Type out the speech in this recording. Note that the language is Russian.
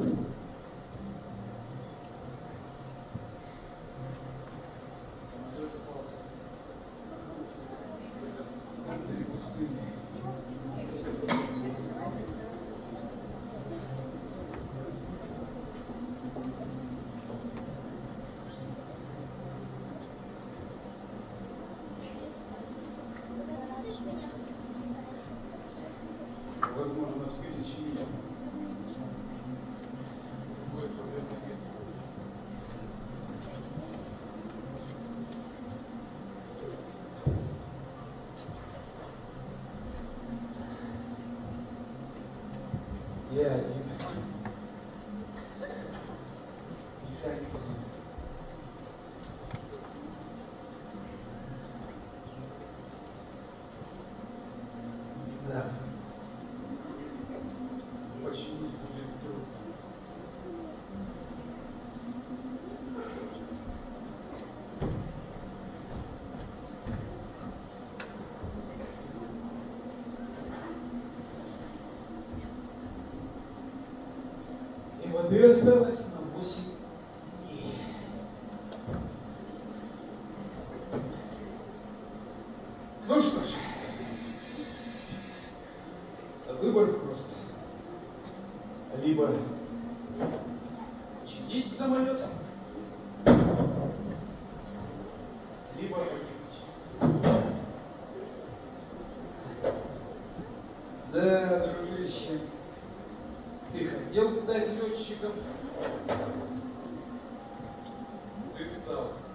Самолет упал в центре пустыни. Возможно, в 1000 миль. Другой проблемной местности. Я один. Механика нет. Да. Починить будет трудно. И воды осталось на 8 дней. Ну что ж, выбор прост. Либо чинить самолет, либо погибнуть. Да, дружище, ты хотел стать летчиком? Ты стал.